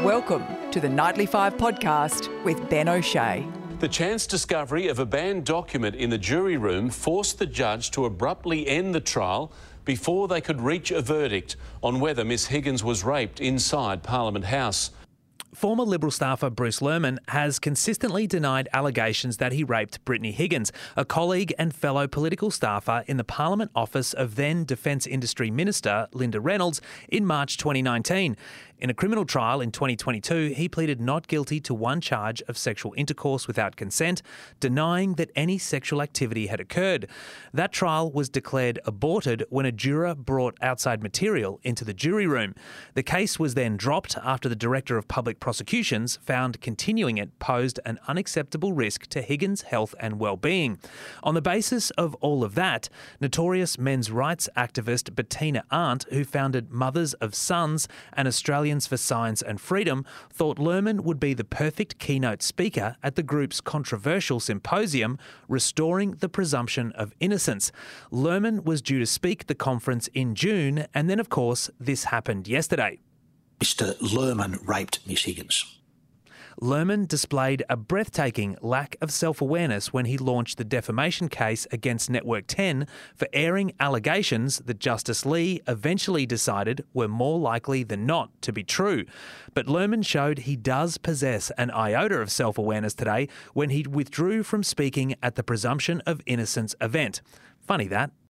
Welcome to the Nightly 5 podcast with Ben O'Shea. The chance discovery of a banned document in the jury room forced the judge to abruptly end the trial before they could reach a verdict on whether Miss Higgins was raped inside Parliament House. Former Liberal staffer Bruce Lehrmann has consistently denied allegations that he raped Brittany Higgins, a colleague and fellow political staffer in the Parliament office of then Defence Industry Minister Linda Reynolds in March 2019. In a criminal trial in 2022, he pleaded not guilty to one charge of sexual intercourse without consent, denying that any sexual activity had occurred. That trial was declared aborted when a juror brought outside material into the jury room. The case was then dropped after the Director of Public Prosecutions found continuing it posed an unacceptable risk to Higgins' health and well-being. On the basis of all of that, notorious men's rights activist Bettina Arndt, who founded Mothers of Sons and Australians for Science and Freedom, thought Lehrmann would be the perfect keynote speaker at the group's controversial symposium, Restoring the Presumption of Innocence. Lehrmann was due to speak at the conference in June, and then, of course, this happened yesterday. Mr. Lehrmann raped Miss Higgins. Lehrmann displayed a breathtaking lack of self-awareness when he launched the defamation case against Network 10 for airing allegations that Justice Lee eventually decided were more likely than not to be true. But Lehrmann showed he does possess an iota of self-awareness today when he withdrew from speaking at the Presumption of Innocence event. Funny that.